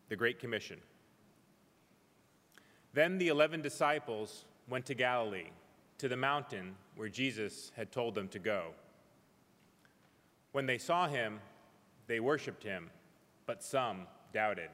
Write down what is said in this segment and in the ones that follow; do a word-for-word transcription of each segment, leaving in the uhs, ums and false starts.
the Great Commission. Then the eleven disciples went to Galilee, to the mountain where Jesus had told them to go. When they saw him, they worshiped him, but some doubted.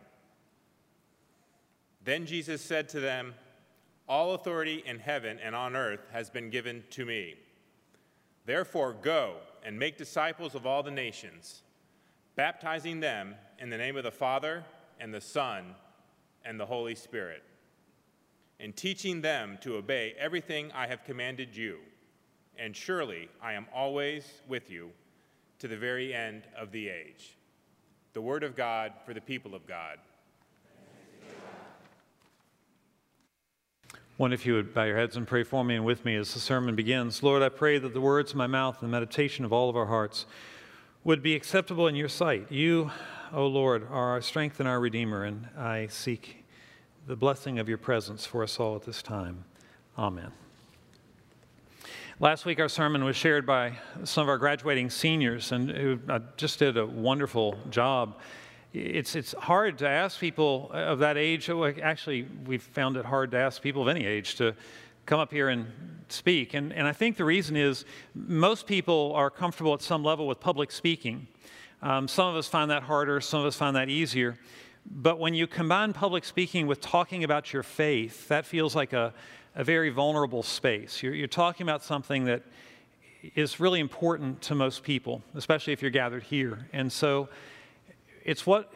Then Jesus said to them, "All authority in heaven and on earth has been given to me. Therefore go and make disciples of all the nations, baptizing them in the name of the Father and the Son and the Holy Spirit, and teaching them to obey everything I have commanded you. And surely I am always with you to the very end of the age." The word of God for the people of God. One, if you would bow your heads and pray for me and with me as the sermon begins. Lord, I pray that the words of my mouth and the meditation of all of our hearts would be acceptable in your sight. You, O Lord, are our strength and our Redeemer, and I seek the blessing of your presence for us all at this time. Amen. Last week, our sermon was shared by some of our graduating seniors, and who just did a wonderful job. It's, it's hard to ask people of that age. Actually, we've found it hard to ask people of any age to come up here and speak. And, and I think the reason is most people are comfortable at some level with public speaking. Um, some of us find that harder, some of us find that easier. But when you combine public speaking with talking about your faith, that feels like a, a very vulnerable space. You're, you're talking about something that is really important to most people, especially if you're gathered here. And so it's what,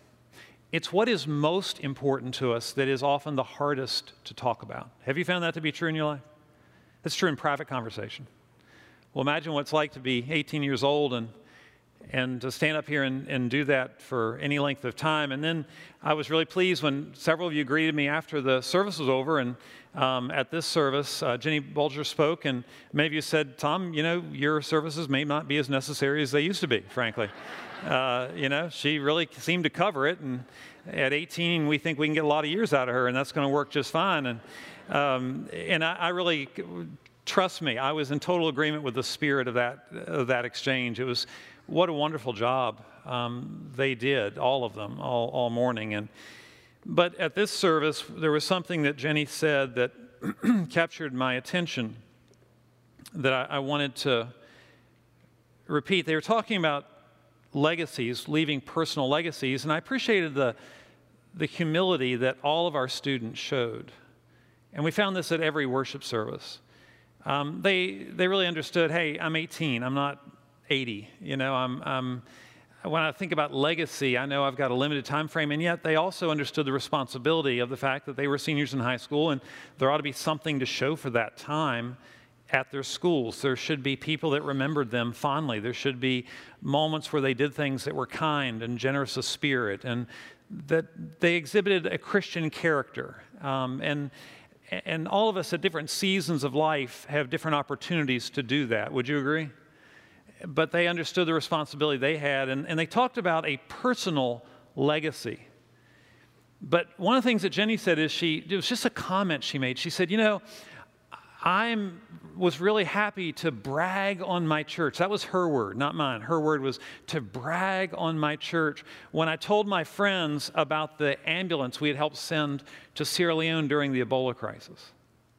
it's what is most important to us that is often the hardest to talk about. Have you found that to be true in your life? That's true in private conversation. Well, imagine what it's like to be eighteen years old and and to stand up here and, and do that for any length of time. And then I was really pleased when several of you greeted me after the service was over. And um, at this service, uh, Jenny Bulger spoke, and many of you said, "Tom, you know, your services may not be as necessary as they used to be, frankly." Uh, you know, she really seemed to cover it. And at eighteen, we think we can get a lot of years out of her, and that's going to work just fine. And, um, and I, I really... Trust me, I was in total agreement with the spirit of that of that exchange. It was what a wonderful job um, they did, all of them, all, all morning. And but at this service, there was something that Jenny said that captured my attention that I, I wanted to repeat. They were talking about legacies, leaving personal legacies, and I appreciated the the humility that all of our students showed. And we found this at every worship service. Um, they they really understood, hey, I'm eighteen, I'm not eighty. You know, I'm, I'm when I think about legacy, I know I've got a limited time frame, and yet they also understood the responsibility of the fact that they were seniors in high school, and there ought to be something to show for that time at their schools. There should be people that remembered them fondly. There should be moments where they did things that were kind and generous of spirit, and that they exhibited a Christian character. Um, and And all of us at different seasons of life have different opportunities to do that. Would you agree? But they understood the responsibility they had, and, and they talked about a personal legacy. But one of the things that Jenny said is she, it was just a comment she made. She said, you know, I was really happy to brag on my church. That was her word, not mine. Her word was to brag on my church when I told my friends about the ambulance we had helped send to Sierra Leone during the Ebola crisis.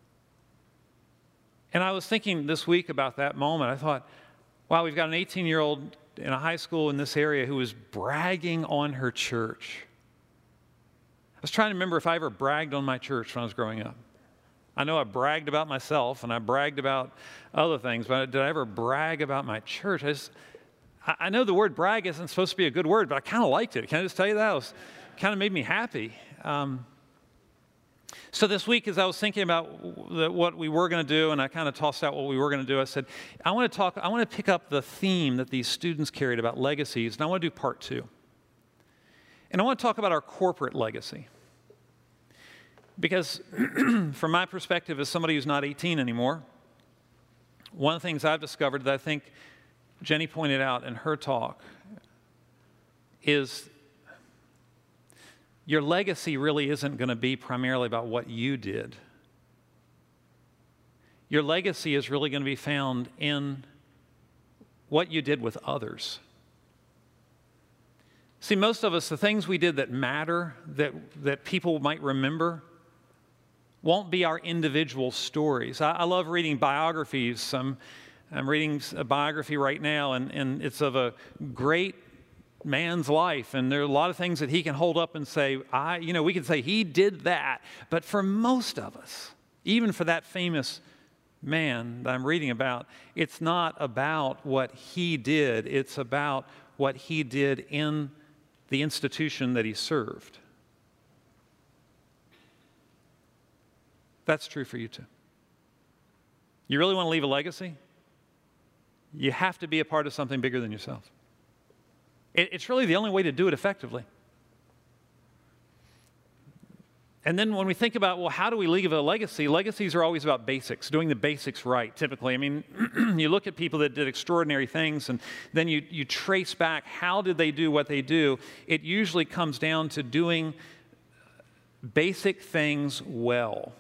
And I was thinking this week about that moment. I thought, wow, we've got an eighteen-year-old in a high school in this area who was bragging on her church. I was trying to remember if I ever bragged on my church when I was growing up. I know I bragged about myself and I bragged about other things, but did I ever brag about my church? I, just, I know the word brag isn't supposed to be a good word, but I kind of liked it. Can I just tell you that? It was, kind of made me happy. Um, so this week, as I was thinking about the, what we were going to do, and I kind of tossed out what we were going to do, I said, I want to talk, I want to pick up the theme that these students carried about legacies, and I want to do part two. And I want to talk about our corporate legacy. Because from my perspective as somebody who's not eighteen anymore, one of the things I've discovered that I think Jenny pointed out in her talk is your legacy really isn't going to be primarily about what you did. Your legacy is really going to be found in what you did with others. See, most of us, the things we did that matter, that, that people might remember, won't be our individual stories. I, I love reading biographies. I'm, I'm reading a biography right now, and, and it's of a great man's life, and there are a lot of things that he can hold up and say, I, you know, we can say he did that. But for most of us, even for that famous man that I'm reading about, it's not about what he did. It's about what he did in the institution that he served. That's true for you too. You really want to leave a legacy? You have to be a part of something bigger than yourself. It's really the only way to do it effectively. And then when we think about, well, how do we leave a legacy? Legacies are always about basics, doing the basics right, typically. I mean, you look at people that did extraordinary things, and then you, you trace back, how did they do what they do? It usually comes down to doing basic things well.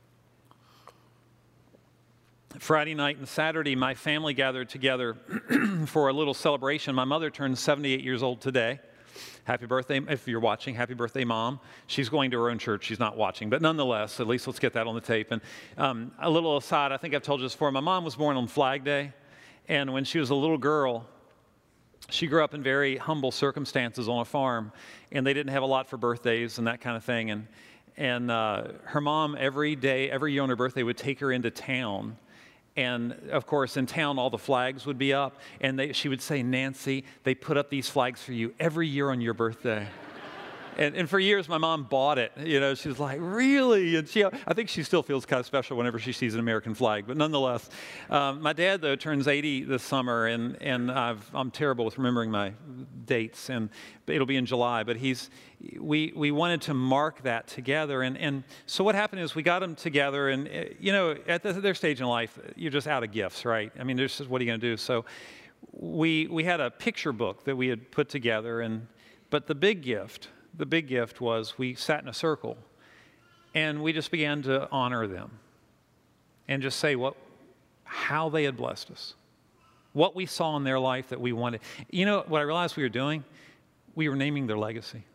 Friday night and Saturday, my family gathered together for a little celebration. My mother turned seventy-eight years old today. Happy birthday, if you're watching, happy birthday, Mom. She's going to her own church. She's not watching. But nonetheless, at least let's get that on the tape. And um, a little aside, I think I've told you this before. My mom was born on Flag Day. And when she was a little girl, she grew up in very humble circumstances on a farm. And they didn't have a lot for birthdays and that kind of thing. And, and uh, her mom, every day, every year on her birthday, would take her into town. And, of course, in town, all the flags would be up. And they, she would say, Nancy, they put up these flags for you every year on your birthday. and, and for years, my mom bought it. You know, she was like, really? And she, I think she still feels kind of special whenever she sees an American flag. But nonetheless, um, my dad, though, turns eighty this summer. And, and I've, I'm terrible with remembering my dates. And it'll be in July. But he's... We, we wanted to mark that together. And, and so what happened is we got them together. And, you know, at the, their stage in life, you're just out of gifts, right? I mean, there's just, what are you going to do? So we, we had a picture book that we had put together. And, but the big gift, the big gift was we sat in a circle. And we just began to honor them. And just say what, how they had blessed us. What we saw in their life that we wanted. You know what I realized we were doing? We were naming their legacy.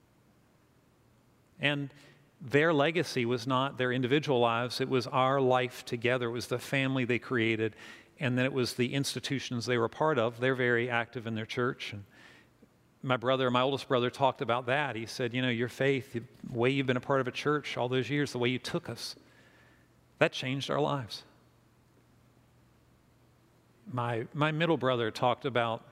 And their legacy was not their individual lives. It was our life together. It was the family they created. And then it was the institutions they were a part of. They're very active in their church. And my brother, my oldest brother, talked about that. He said, you know, your faith, the way you've been a part of a church all those years, the way you took us, that changed our lives. My, my middle brother talked about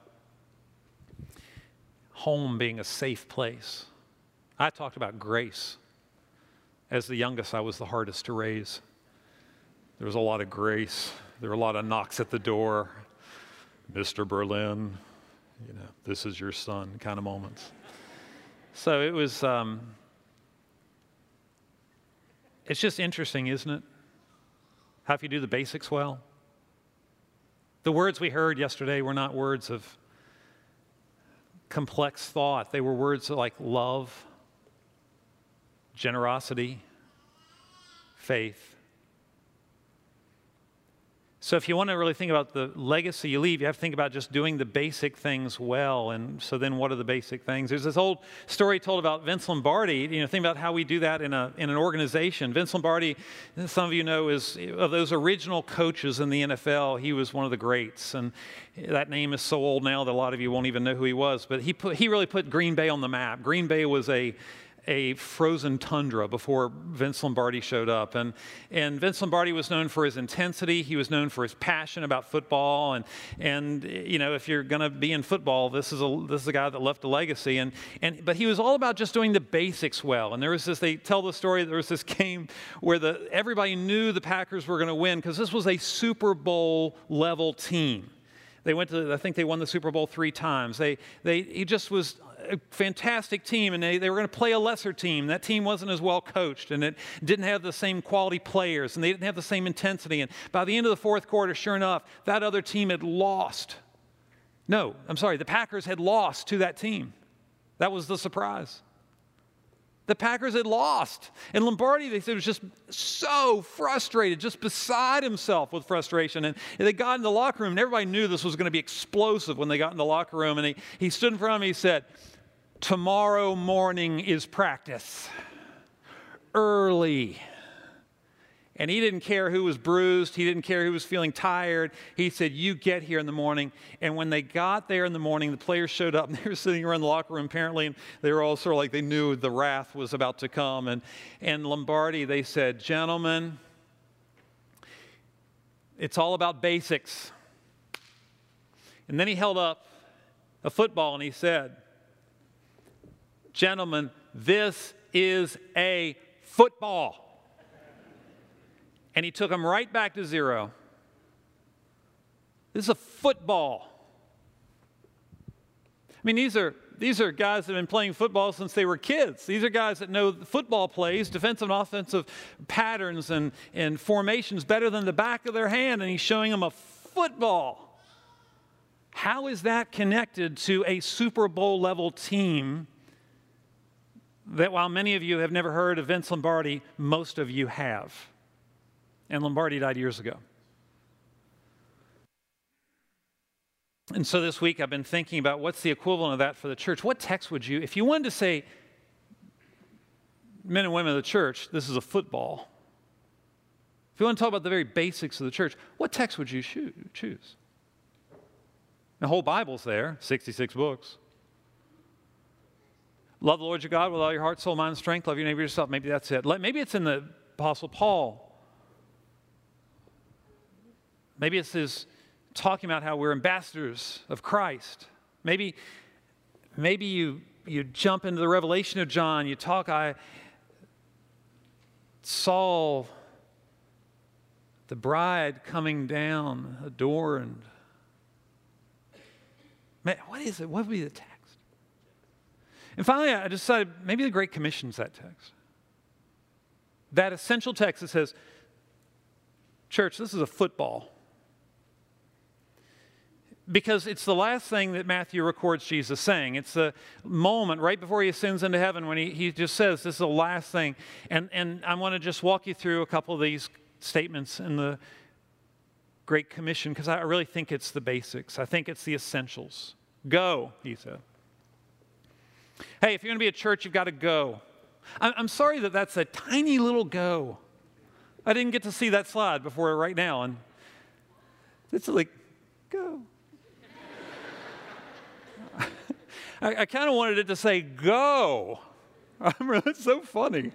home being a safe place. I talked about grace. As the youngest, I was the hardest to raise. There was a lot of grace. There were a lot of knocks at the door. Mister Berlin, you know, this is your son kind of moments. So it was, um, it's just interesting, isn't it? How if you do the basics well? The words we heard yesterday were not words of complex thought. They were words like love, generosity, faith. So if you want to really think about the legacy you leave, you have to think about just doing the basic things well. And so then what are the basic things? There's this old story told about Vince Lombardi. You know, think about how we do that in a in an organization. Vince Lombardi, some of you know, is of those original coaches in the N F L. He was one of the greats. And that name is so old now that a lot of you won't even know who he was. But he put he really put Green Bay on the map. Green Bay was a a frozen tundra before Vince Lombardi showed up. And, and Vince Lombardi was known for his intensity. He was known for his passion about football. And, and you know, if you're going to be in football, this is, a, this is a guy that left a legacy. And, and, but he was all about just doing the basics well. And there was this, they tell the story, there was this game where the, everybody knew the Packers were going to win because this was a Super Bowl level team. They went to, I think they won the Super Bowl three times. They, they, he just was a fantastic team, and they, they were going to play a lesser team. That team wasn't as well coached, and it didn't have the same quality players, and they didn't have the same intensity. And by the end of the fourth quarter, sure enough, that other team had lost. No, I'm sorry, the Packers had lost to that team. That was the surprise. The Packers had lost. And Lombardi, they said, was just so frustrated, just beside himself with frustration. And they got in the locker room, and everybody knew this was going to be explosive when they got in the locker room. And he, he stood in front of me, he said, Tomorrow morning is practice. Early. And he didn't care who was bruised. He didn't care who was feeling tired. He said, you get here in the morning. And when they got there in the morning, the players showed up, and they were sitting around the locker room apparently, and they were all sort of like they knew the wrath was about to come. And, and Lombardi, they said, gentlemen, it's all about basics. And then he held up a football and he said, gentlemen, this is a football. And he took them right back to zero. This is a football. I mean, these are, these are guys that have been playing football since they were kids. These are guys that know football plays, defensive and offensive patterns and, and formations better than the back of their hand, and he's showing them a football. How is that connected to a Super Bowl level team that, while many of you have never heard of Vince Lombardi, most of you have? And Lombardi died years ago. And so this week I've been thinking about what's the equivalent of that for the church. What text would you, if you wanted to say, men and women of the church, this is a football. If you want to talk about the very basics of the church, what text would you choose? The whole Bible's there, sixty-six books. Love the Lord your God with all your heart, soul, mind, and strength. Love your neighbor yourself. Maybe that's it. Maybe it's in the Apostle Paul. Maybe it's his talking about how we're ambassadors of Christ. Maybe, maybe you, you jump into the revelation of John. You talk, I saw the bride coming down a door, and man, what is it? What would be the text? And finally, I decided maybe the Great Commission's that text. That essential text that says, church, this is a football. Because it's the last thing that Matthew records Jesus saying. It's the moment right before he ascends into heaven when he, he just says, this is the last thing. And, and I want to just walk you through a couple of these statements in the Great Commission, because I really think it's the basics. I think it's the essentials. Go, he said. Hey, if you're going to be a church, you've got to go. I'm, I'm sorry that that's a tiny little go. I didn't get to see that slide before right now. And it's like, go. I, I kind of wanted it to say, go. It's so funny.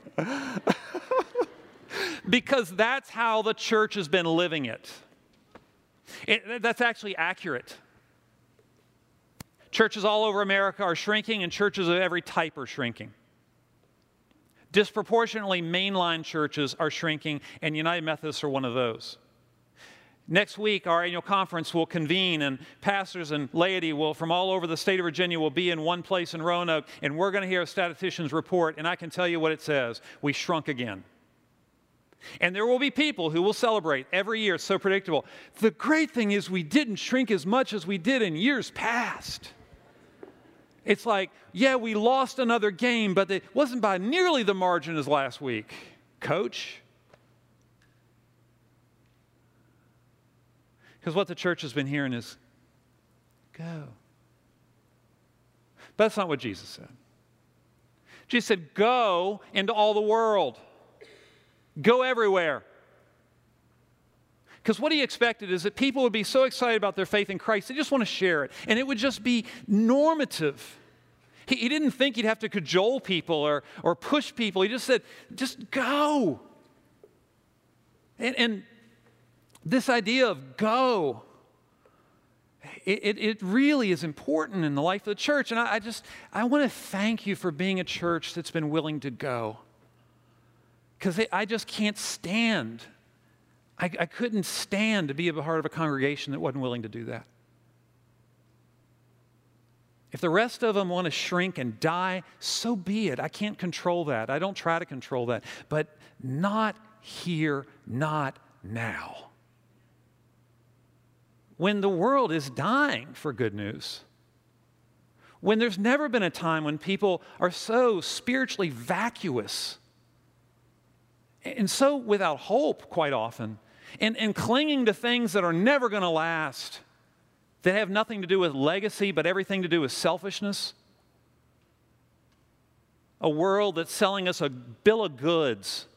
Because that's how the church has been living it. it. That's actually accurate. Churches all over America are shrinking, and churches of every type are shrinking. Disproportionately, mainline churches are shrinking, and United Methodists are one of those. Next week, our annual conference will convene, and pastors and laity will, from all over the state of Virginia, will be in one place in Roanoke, and we're going to hear a statistician's report, and I can tell you what it says. We shrunk again. And there will be people who will celebrate every year. It's so predictable. The great thing is we didn't shrink as much as we did in years past. It's like, yeah, we lost another game, but it wasn't by nearly the margin as last week. Coach? Because what the church has been hearing is, go. But that's not what Jesus said. Jesus said, go into all the world. Go everywhere. Because what he expected is that people would be so excited about their faith in Christ, they just want to share it. And it would just be normative. He, he didn't think he'd have to cajole people or, or push people. He just said, just go. And, and this idea of go, it, it, it really is important in the life of the church. And I, I just, I want to thank you for being a church that's been willing to go. Because I just can't stand, I, I couldn't stand to be a part of a congregation that wasn't willing to do that. If the rest of them want to shrink and die, so be it. I can't control that. I don't try to control that. But not here, not now. When the world is dying for good news, when there's never been a time when people are so spiritually vacuous and so without hope quite often, and, and clinging to things that are never going to last, that have nothing to do with legacy but everything to do with selfishness, a world that's selling us a bill of goods,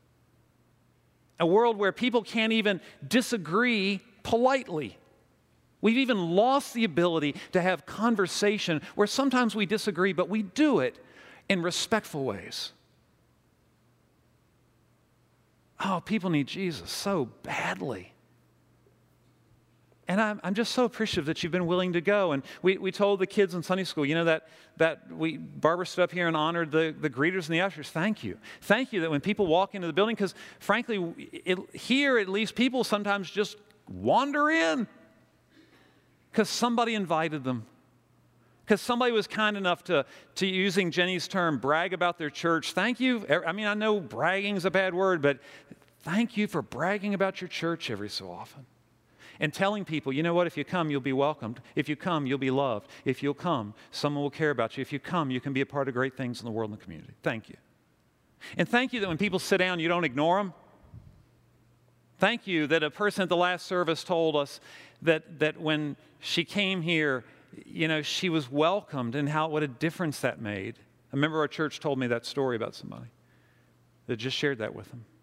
a world where people can't even disagree politely. We've even lost the ability to have conversation where sometimes we disagree, but we do it in respectful ways. Oh, people need Jesus so badly. And I'm, I'm just so appreciative that you've been willing to go. And we, we told the kids in Sunday school, you know, that, that we, Barbara stood up here and honored the, the greeters and the ushers. Thank you. Thank you that when people walk into the building, because frankly, it, here at least people sometimes just wander in because somebody invited them. Because somebody was kind enough to, to, using Jenny's term, brag about their church. Thank you. I mean, I know bragging is a bad word, but thank you for bragging about your church every so often. And telling people, you know what, if you come, you'll be welcomed. If you come, you'll be loved. If you'll come, someone will care about you. If you come, you can be a part of great things in the world and the community. Thank you. And thank you that when people sit down, you don't ignore them. Thank you that a person at the last service told us that, that when she came here, you know, she was welcomed, and how what a difference that made. A member of our church told me that story about somebody that just shared that with them.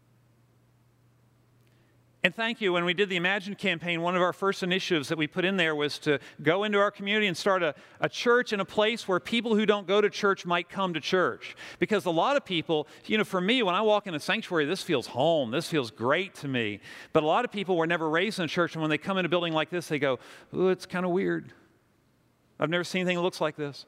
And thank you, when we did the Imagine campaign, one of our first initiatives that we put in there was to go into our community and start a, a church in a place where people who don't go to church might come to church. Because a lot of people, you know, for me, when I walk in a sanctuary, this feels home. This feels great to me. But a lot of people were never raised in a church, and when they come in a building like this, they go, ooh, it's kind of weird. I've never seen anything that looks like this.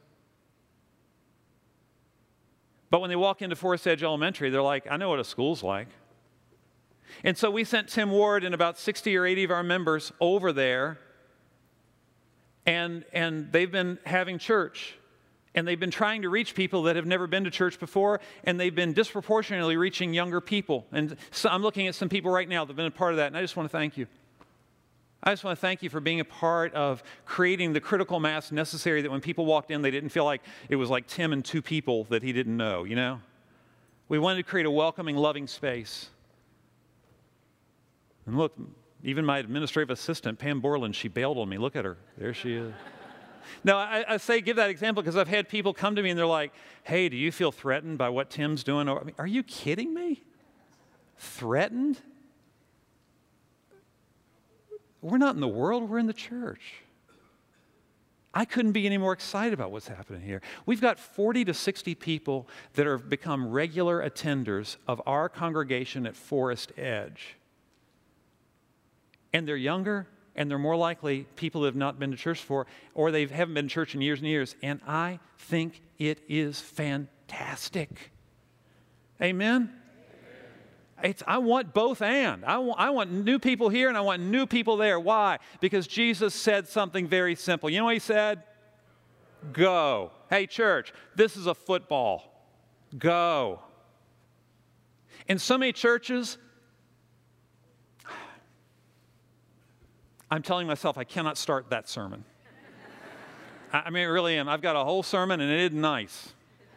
But when they walk into Forest Edge Elementary, they're like, I know what a school's like. And so we sent Tim Ward and about sixty or eighty of our members over there, and, and they've been having church. And they've been trying to reach people that have never been to church before, and they've been disproportionately reaching younger people. And so I'm looking at some people right now that have been a part of that, and I just want to thank you. I just want to thank you for being a part of creating the critical mass necessary that when people walked in, they didn't feel like it was like Tim and two people that he didn't know, you know? We wanted to create a welcoming, loving space. And look, even my administrative assistant, Pam Borland, she bailed on me. Look at her. There she is. Now, I, I say give that example because I've had people come to me and they're like, hey, do you feel threatened by what Tim's doing? Or, I mean, are you kidding me? Threatened? We're not in the world, we're in the church. I couldn't be any more excited about what's happening here. We've got forty to sixty people that have become regular attenders of our congregation at Forest Edge. And they're younger, and they're more likely people that have not been to church before, or they haven't been to church in years and years. And I think it is fantastic. Amen? It's, I want both and. I want, I want new people here and I want new people there. Why? Because Jesus said something very simple. You know what he said? Go. Hey, church, this is a football. Go. In so many churches, I'm telling myself I cannot start that sermon. I, I mean, I really am. I've got a whole sermon and it isn't nice.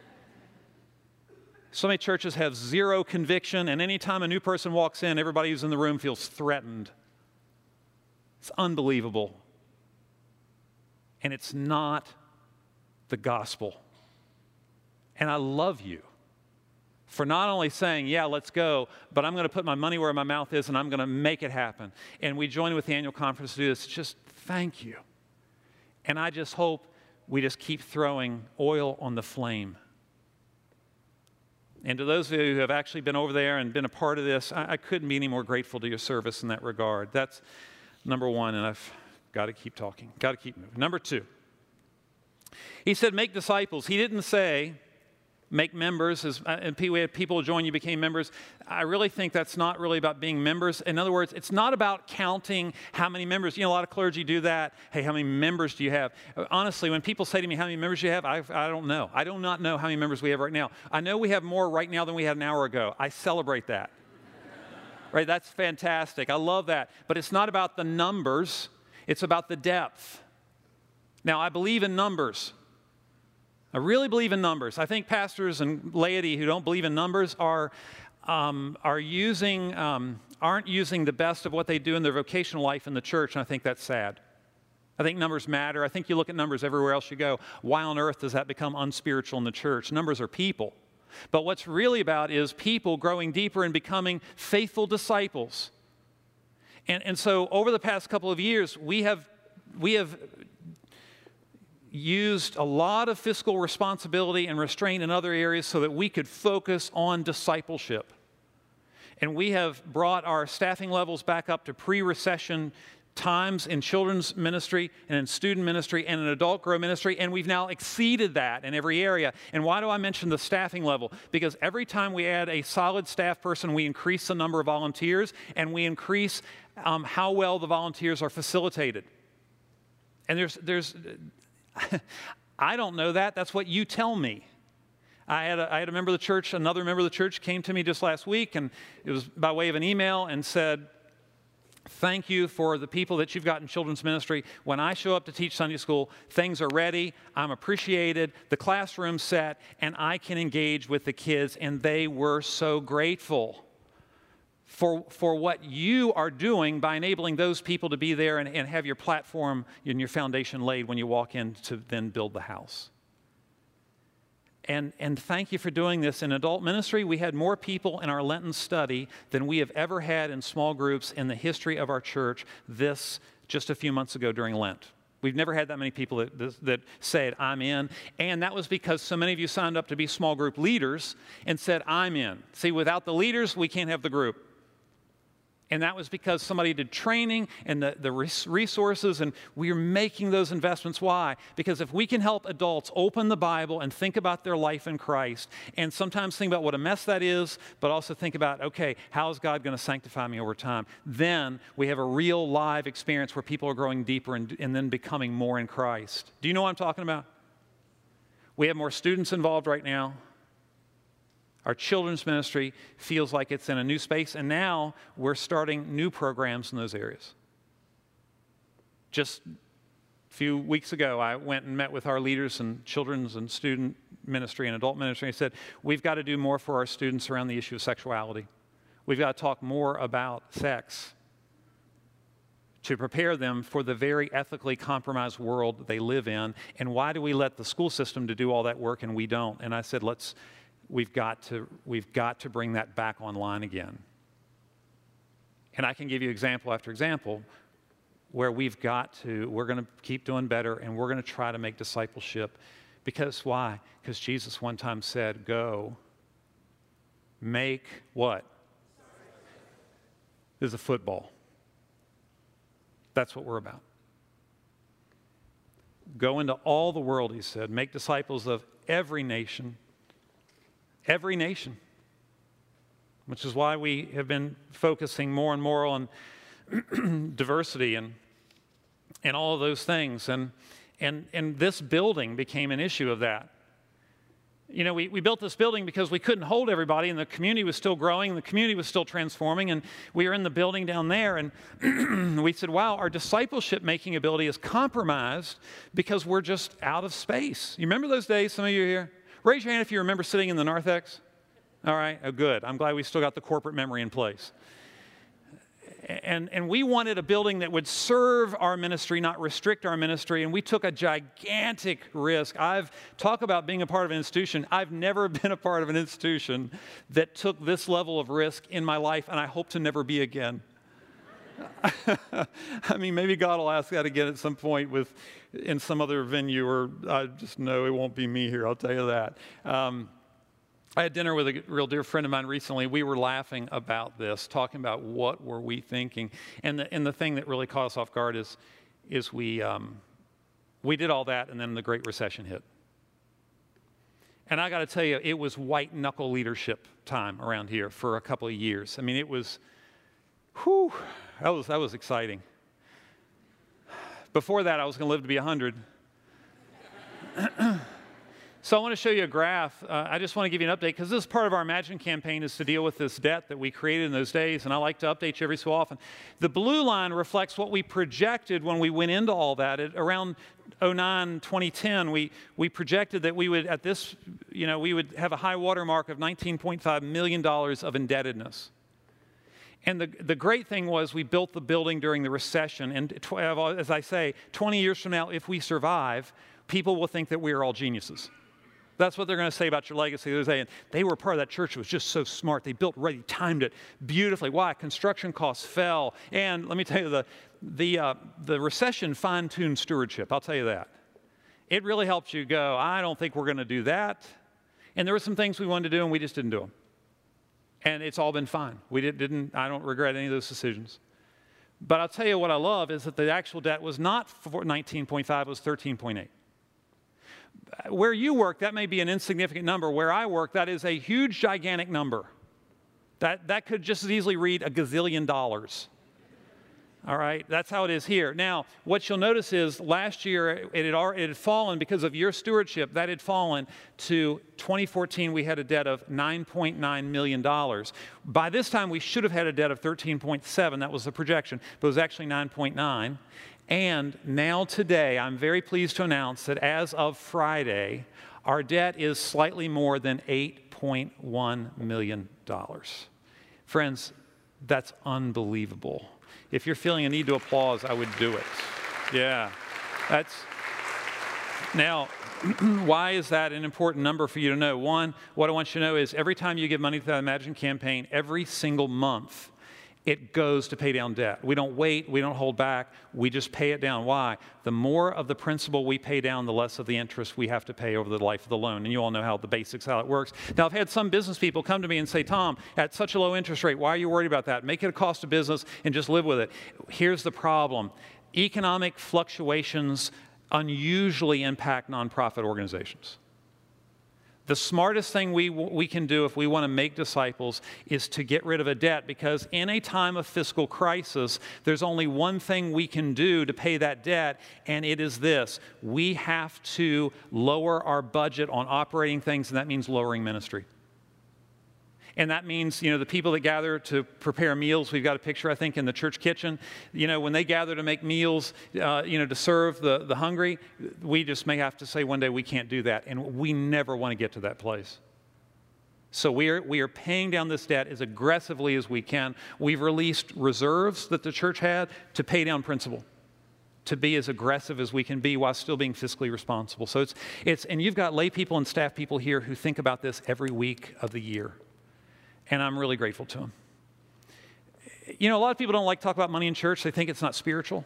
So many churches have zero conviction, and anytime a new person walks in, everybody who's in the room feels threatened. It's unbelievable. And it's not the gospel. And I love you for not only saying, yeah, let's go, but I'm going to put my money where my mouth is, and I'm going to make it happen. And we join with the annual conference to do this. Just thank you. And I just hope we just keep throwing oil on the flame. And to those of you who have actually been over there and been a part of this, I, I couldn't be any more grateful to your service in that regard. That's number one, and I've got to keep talking, got to keep moving. Number two, he said, make disciples. He didn't say, make members, as, and we had people join you, became members. I really think that's not really about being members. In other words, it's not about counting how many members. You know, a lot of clergy do that. Hey, how many members do you have? Honestly, when people say to me, how many members do you have? I, I don't know. I do not know how many members we have right now. I know we have more right now than we had an hour ago. I celebrate that. Right? That's fantastic. I love that. But it's not about the numbers. It's about the depth. Now, I believe in numbers. I really believe in numbers. I think pastors and laity who don't believe in numbers are, um, are using, um, aren't using the best of what they do in their vocational life in the church, and I think that's sad. I think numbers matter. I think you look at numbers everywhere else you go. Why on earth does that become unspiritual in the church? Numbers are people. But what's really about is people growing deeper and becoming faithful disciples. And, and so over the past couple of years, we have, we have used a lot of fiscal responsibility and restraint in other areas so that we could focus on discipleship. And we have brought our staffing levels back up to pre-recession times in children's ministry and in student ministry and in adult grow ministry, and we've now exceeded that in every area. And why do I mention the staffing level? Because every time we add a solid staff person, we increase the number of volunteers, and we increase um, how well the volunteers are facilitated. And there's, there's, I don't know that. That's what you tell me. I had, a, I had a member of the church, another member of the church came to me just last week, and it was by way of an email, and said, thank you for the people that you've got in children's ministry. When I show up to teach Sunday school, things are ready, I'm appreciated, the classroom's set, and I can engage with the kids, and they were so grateful for, for what you are doing by enabling those people to be there and, and have your platform and your foundation laid when you walk in to then build the house. And, and thank you for doing this. In adult ministry, we had more people in our Lenten study than we have ever had in small groups in the history of our church this just a few months ago during Lent. We've never had that many people that, that said, I'm in. And that was because so many of you signed up to be small group leaders and said, I'm in. See, without the leaders, we can't have the group. And that was because somebody did training and the, the resources, and we are making those investments. Why? Because if we can help adults open the Bible and think about their life in Christ, and sometimes think about what a mess that is, but also think about, okay, how is God going to sanctify me over time? Then we have a real live experience where people are growing deeper and, and then becoming more in Christ. Do you know what I'm talking about? We have more students involved right now. Our children's ministry feels like it's in a new space, and now we're starting new programs in those areas. Just a few weeks ago, I went and met with our leaders in children's and student ministry and adult ministry. I said, we've got to do more for our students around the issue of sexuality. We've got to talk more about sex to prepare them for the very ethically compromised world that they live in. And why do we let the school system to do all that work and we don't? And I said, let's... We've got to, we've got to bring that back online again. And I can give you example after example where we've got to, we're going to keep doing better, and we're going to try to make discipleship. Because why? Because Jesus one time said, go, make what? This is a football. That's what we're about. Go into all the world, he said, make disciples of every nation. Every nation, which is why we have been focusing more and more on diversity and and all of those things. And, and, and this building became an issue of that. You know, we, we built this building because we couldn't hold everybody, and the community was still growing, and the community was still transforming, and we were in the building down there, and we said, wow, our discipleship-making ability is compromised because we're just out of space. You remember those days, some of you are here? Raise your hand if you remember sitting in the narthex. All right, oh, good. I'm glad we still got the corporate memory in place. And, and we wanted a building that would serve our ministry, not restrict our ministry, and we took a gigantic risk. I've talked about being a part of an institution. I've never been a part of an institution that took this level of risk in my life, and I hope to never be again. I mean, maybe God will ask that again at some point with in some other venue, or I just know it won't be me here, I'll tell you that. Um, I had dinner with a real dear friend of mine recently. We were laughing about this, talking about what were we thinking. And the, and the thing that really caught us off guard is, is we, um, we did all that, and then the Great Recession hit. And I got to tell you, it was white-knuckle leadership time around here for a couple of years. I mean, it was, whew, that was, that was exciting. Before that, I was going to live to be one hundred. So I want to show you a graph. Uh, I just want to give you an update, because this is part of our Imagine campaign, is to deal with this debt that we created in those days, and I like to update you every so often. The blue line reflects what we projected when we went into all that. At around oh nine, twenty ten, we, we projected that we would, at this, you know, we would have a high water mark of nineteen point five million dollars of indebtedness. And the, the great thing was we built the building during the recession. And tw- as I say, twenty years from now, if we survive, people will think that we are all geniuses. That's what they're going to say about your legacy. They're saying, they were part of that church that was just so smart. They built ready, timed it beautifully. Why? Construction costs fell. And let me tell you, the, the, uh, the recession fine-tuned stewardship. I'll tell you that. It really helps you go, I don't think we're going to do that. And there were some things we wanted to do, and we just didn't do them. And it's all been fine. We did, didn't, I don't regret any of those decisions. But I'll tell you what I love is that the actual debt was not nineteen point five, it was thirteen point eight. Where you work, that may be an insignificant number. Where I work, that is a huge, gigantic number. That, that could just as easily read a gazillion dollars. All right, that's how it is here. Now, what you'll notice is last year it had, already, it had fallen because of your stewardship. That had fallen to twenty fourteen, we had a debt of nine point nine million dollars. By this time, we should have had a debt of thirteen point seven. That was the projection, but it was actually nine point nine. And now today, I'm very pleased to announce that as of Friday, our debt is slightly more than eight point one million dollars. Friends, that's unbelievable. If you're feeling a need to applaud, I would do it. Yeah, that's, now, why is that an important number for you to know? One, what I want you to know is every time you give money to that Imagine campaign, every single month, it goes to pay down debt. We don't wait, we don't hold back, we just pay it down. Why? The more of the principal we pay down, the less of the interest we have to pay over the life of the loan. And you all know how the basics, how it works. Now, I've had some business people come to me and say, Tom, at such a low interest rate, why are you worried about that? Make it a cost of business and just live with it. Here's the problem. Economic fluctuations unusually impact nonprofit organizations. The smartest thing we, we can do if we want to make disciples is to get rid of a debt, because in a time of fiscal crisis, there's only one thing we can do to pay that debt, and it is this. We have to lower our budget on operating things, and that means lowering ministry. And that means, you know, the people that gather to prepare meals, we've got a picture, I think, in the church kitchen. You know, when they gather to make meals, uh, you know, to serve the, the hungry, we just may have to say one day we can't do that. And we never want to get to that place. So we are, we are paying down this debt as aggressively as we can. We've released reserves that the church had to pay down principal, to be as aggressive as we can be while still being fiscally responsible. So it's, it's, and you've got lay people and staff people here who think about this every week of the year. And I'm really grateful to him. You know, a lot of people don't like to talk about money in church. They think it's not spiritual.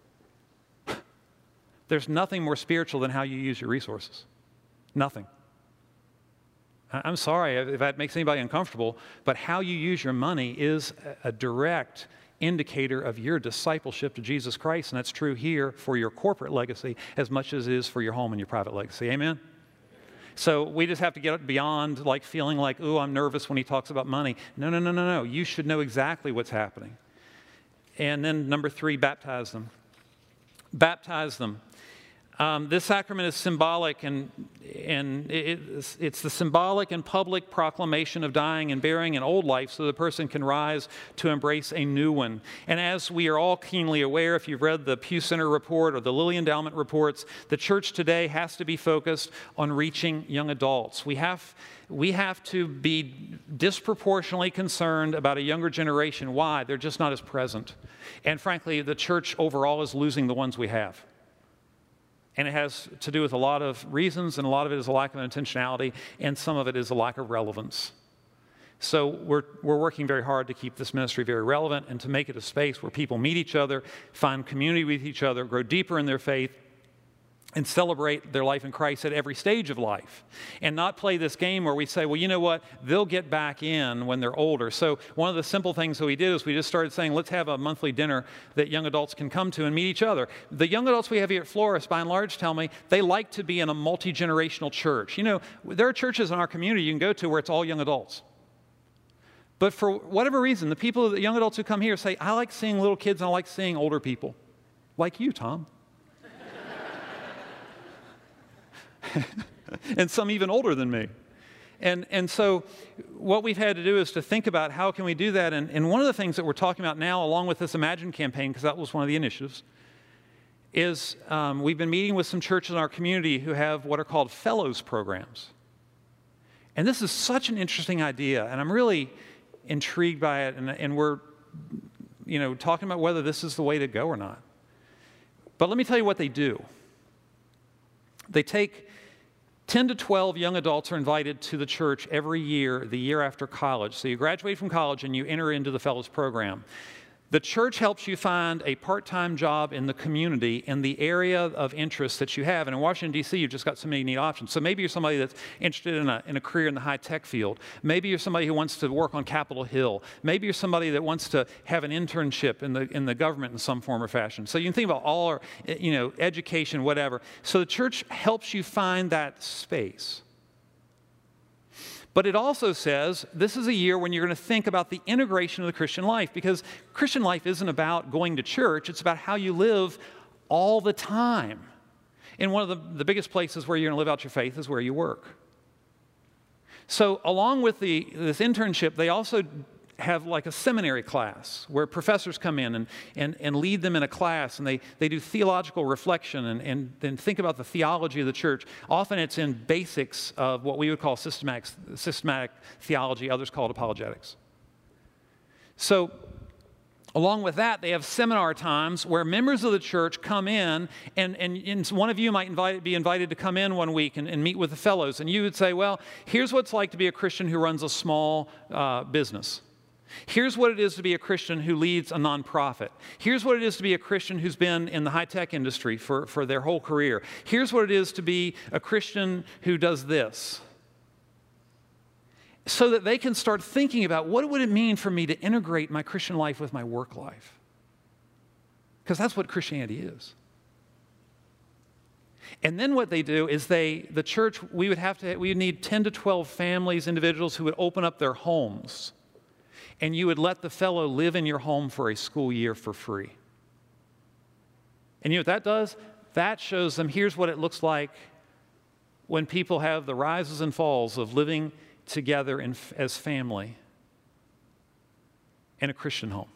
There's nothing more spiritual than how you use your resources. Nothing. I'm sorry if that makes anybody uncomfortable, but how you use your money is a direct indicator of your discipleship to Jesus Christ, and that's true here for your corporate legacy as much as it is for your home and your private legacy. Amen? So we just have to get beyond like feeling like, ooh, I'm nervous when he talks about money. No, no, no, no, no. You should know exactly what's happening. And then number three, baptize them. Baptize them. Um, this sacrament is symbolic, and, and it, it's, it's the symbolic and public proclamation of dying and burying an old life so the person can rise to embrace a new one. And as we are all keenly aware, if you've read the Pew Center report or the Lilly Endowment reports, the church today has to be focused on reaching young adults. We have, we have to be disproportionately concerned about a younger generation. Why? They're just not as present. And frankly, the church overall is losing the ones we have. And it has to do with a lot of reasons, and a lot of it is a lack of intentionality, and some of it is a lack of relevance. So we're, we're working very hard to keep this ministry very relevant and to make it a space where people meet each other, find community with each other, grow deeper in their faith, and celebrate their life in Christ at every stage of life, and not play this game where we say, well, you know what, they'll get back in when they're older. So one of the simple things that we did is we just started saying, let's have a monthly dinner that young adults can come to and meet each other. The young adults we have here at Flores, by and large, tell me they like to be in a multi-generational church. You know, there are churches in our community you can go to where it's all young adults. But for whatever reason, the people, the young adults who come here say, I like seeing little kids and I like seeing older people. Like you, Tom. And some even older than me. And, and so what we've had to do is to think about how can we do that. And, and one of the things that we're talking about now, along with this Imagine campaign, because that was one of the initiatives, is um, we've been meeting with some churches in our community who have what are called fellows programs. And this is such an interesting idea, and I'm really intrigued by it, and, and we're you know, talking about whether this is the way to go or not. But let me tell you what they do. They take ten to twelve young adults are invited to the church every year, the year after college. So you graduate from college and you enter into the Fellows Program. The church helps you find a part-time job in the community in the area of interest that you have. And in Washington, D C, you've just got so many neat options. So maybe you're somebody that's interested in a, in a career in the high-tech field. Maybe you're somebody who wants to work on Capitol Hill. Maybe you're somebody that wants to have an internship in the, in the government in some form or fashion. So you can think about all our, you know, education, whatever. So the church helps you find that space. But it also says this is a year when you're going to think about the integration of the Christian life, because Christian life isn't about going to church. It's about how you live all the time. And one of the, the biggest places where you're going to live out your faith is where you work. So along with the, this internship, they also have like a seminary class where professors come in and, and, and lead them in a class, and they, they do theological reflection and, and then think about the theology of the church. Often it's in basics of what we would call systematic, systematic theology, others call it apologetics. So along with that, they have seminar times where members of the church come in, and, and, and one of you might invite, be invited to come in one week and, and meet with the fellows, and you would say, well, here's what it's like to be a Christian who runs a small uh, business. Here's what it is to be a Christian who leads a nonprofit. Here's what it is to be a Christian who's been in the high-tech industry for, for their whole career. Here's what it is to be a Christian who does this. So that they can start thinking about what would it mean for me to integrate my Christian life with my work life. Because that's what Christianity is. And then what they do is they, the church, we would have to, we would need ten to twelve families, individuals who would open up their homes. And you would let the fellow live in your home for a school year for free. And you know what that does? That shows them here's what it looks like when people have the rises and falls of living together in, as family in a Christian home.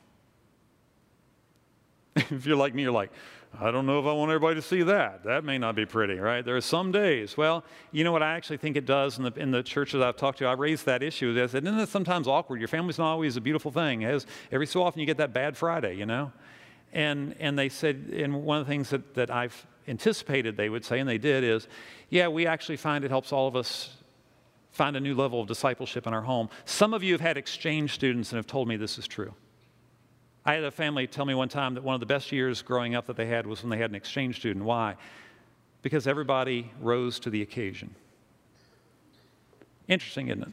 If you're like me, you're like, I don't know if I want everybody to see that. That may not be pretty, right? There are some days. Well, you know what I actually think it does in the, in the churches I've talked to? I raised that issue. I said, isn't it sometimes awkward? Your family's not always a beautiful thing. As every so often you get that bad Friday, you know? And and they said, and one of the things that, that I've anticipated they would say, and they did, is, yeah, we actually find it helps all of us find a new level of discipleship in our home. Some of you have had exchange students and have told me this is true. I had a family tell me one time that one of the best years growing up that they had was when they had an exchange student. Why? Because everybody rose to the occasion. Interesting, isn't it?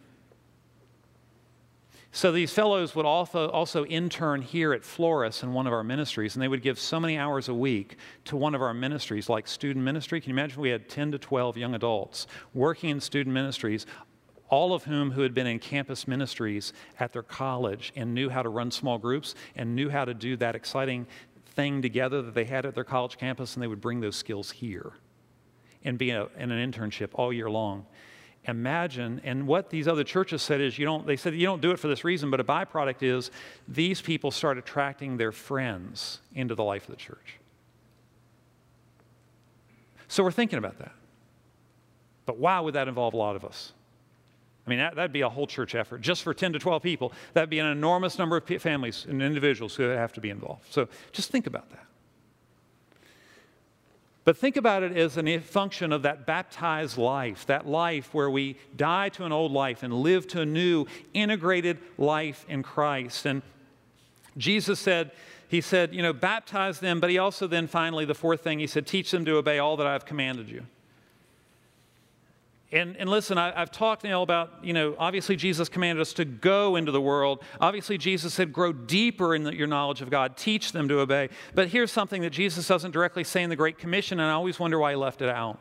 So these fellows would also, also intern here at Flores in one of our ministries, and they would give so many hours a week to one of our ministries, like student ministry. Can you imagine if we had ten to twelve young adults working in student ministries, all of whom who had been in campus ministries at their college and knew how to run small groups and knew how to do that exciting thing together that they had at their college campus, and they would bring those skills here and be in, a, in an internship all year long. Imagine, and what these other churches said is, you don't, they said you don't do it for this reason, but a byproduct is these people start attracting their friends into the life of the church. So we're thinking about that. But why would that involve a lot of us? I mean, that, that'd be a whole church effort. Just for ten to twelve people, that'd be an enormous number of families and individuals who have to be involved. So just think about that. But think about it as a function of that baptized life, that life where we die to an old life and live to a new, integrated life in Christ. And Jesus said, he said, you know, baptize them, but he also then finally, the fourth thing, he said, teach them to obey all that I've commanded you. And, and listen, I, I've talked now about, you know, obviously Jesus commanded us to go into the world. Obviously Jesus said grow deeper in the, your knowledge of God. Teach them to obey. But here's something that Jesus doesn't directly say in the Great Commission, and I always wonder why he left it out.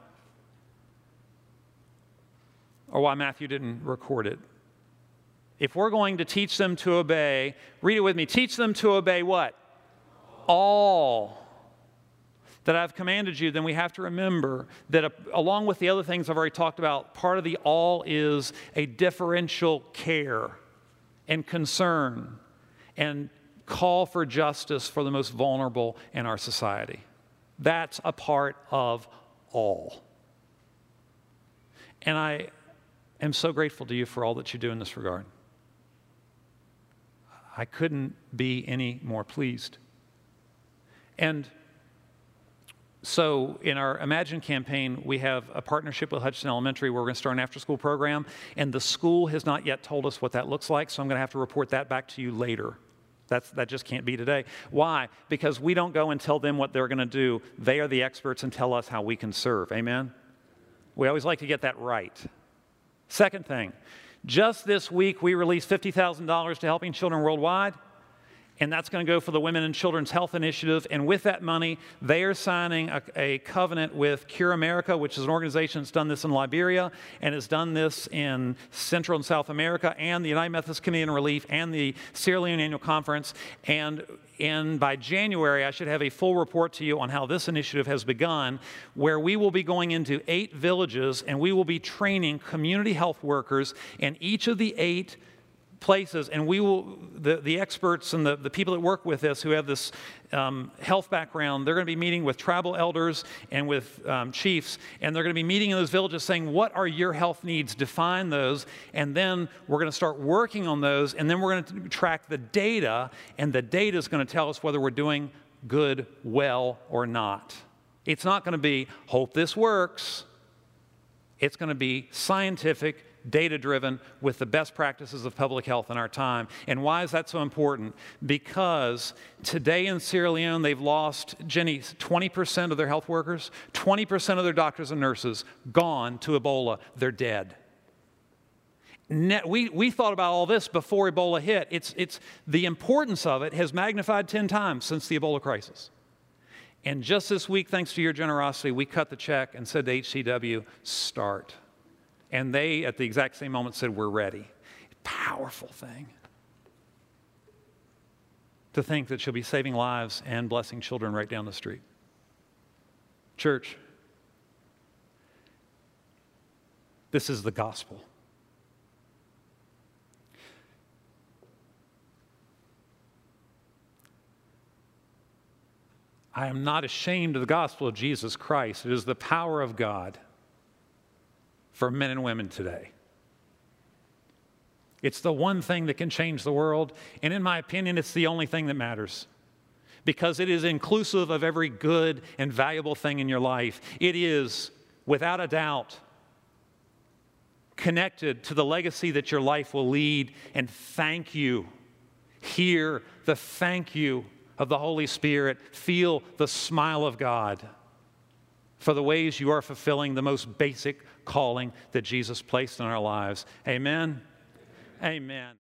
Or why Matthew didn't record it. If we're going to teach them to obey, read it with me. Teach them to obey what? All that I've commanded you, then we have to remember that uh, along with the other things I've already talked about, part of the all is a differential care and concern and call for justice for the most vulnerable in our society. That's a part of all. And I am so grateful to you for all that you do in this regard. I couldn't be any more pleased. And so in our Imagine campaign, we have a partnership with Hutchinson Elementary where we're going to start an after-school program, and the school has not yet told us what that looks like, so I'm going to have to report that back to you later. That's, that just can't be today. Why? Because we don't go and tell them what they're going to do. They are the experts and tell us how we can serve. Amen? We always like to get that right. Second thing, just this week we released fifty thousand dollars to Helping Children Worldwide, and that's going to go for the Women and Children's Health Initiative. And with that money, they are signing a, a covenant with Cure America, which is an organization that's done this in Liberia and has done this in Central and South America, and the United Methodist Committee on Relief, and the Sierra Leone Annual Conference. And in, by January, I should have a full report to you on how this initiative has begun, where we will be going into eight villages, and we will be training community health workers in each of the eight places, and we will, the, the experts and the, the people that work with us who have this um, health background, they're going to be meeting with tribal elders and with um, chiefs, and they're going to be meeting in those villages saying, what are your health needs? Define those, and then we're going to start working on those, and then we're going to track the data, and the data is going to tell us whether we're doing good, well, or not. It's not going to be, hope this works. It's going to be scientific, data-driven, with the best practices of public health in our time. And why is that so important? Because today in Sierra Leone, they've lost, Jenny, twenty percent of their health workers, twenty percent of their doctors and nurses gone to Ebola. They're dead. We, we thought about all this before Ebola hit. It's, it's, the importance of it has magnified ten times since the Ebola crisis. And just this week, thanks to your generosity, we cut the check and said to H C W, start. And they, at the exact same moment, said, we're ready. Powerful thing. To think that she'll be saving lives and blessing children right down the street. Church, this is the gospel. I am not ashamed of the gospel of Jesus Christ. It is the power of God for men and women today. It's the one thing that can change the world, and in my opinion, it's the only thing that matters, because it is inclusive of every good and valuable thing in your life. It is, without a doubt, connected to the legacy that your life will lead, and thank you. Hear the thank you of the Holy Spirit. Feel the smile of God for the ways you are fulfilling the most basic calling that Jesus placed in our lives. Amen? Amen.